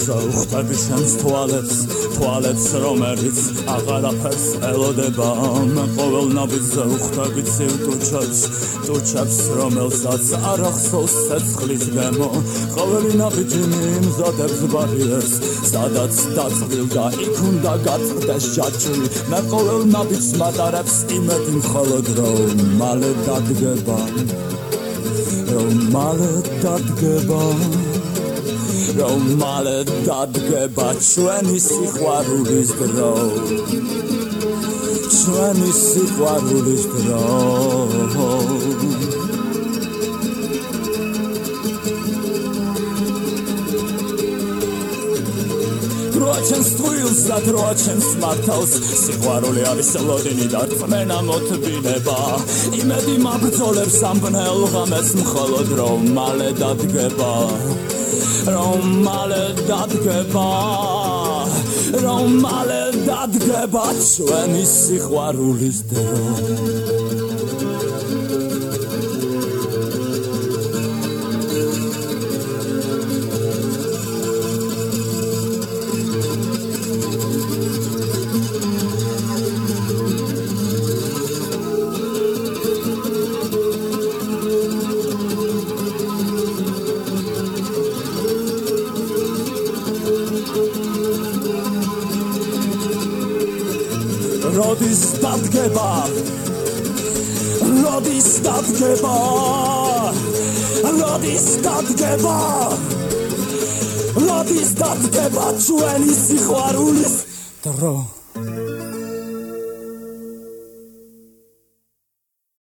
ნაბიჯზე უხტები შენს თვალებს რომელიც აღარაფერს ელოდება მე ყოველ ნაბიჯზე უხტები ცივ ტუჩებს რომელსაც არ ახსოვს ცეცხლის გემო ყოველი ნაბიჯი მიმზადებს ბარიერს სადაც დაწვილდა იქ უნდა გაწყდეს ჯაჭვი მე ყოველ ნაბიჯს მატარებს იმედი მხოლოდ რომ მალე დადგება რომ მალე დადგება ჩვენი სიყვარულის დრო დროაჩენს თვილს და დროაჩენს მართავს სიყვარული არის ლოდინი და რწმენა მოთბინება იმედი მაბრძოლებს ამ ბნელ ღამეს მხოლოდ რომ მალე დადგება ჩვენი სიყვარულის დრო როდის დადგება ჩვენი სიყვარულის დრო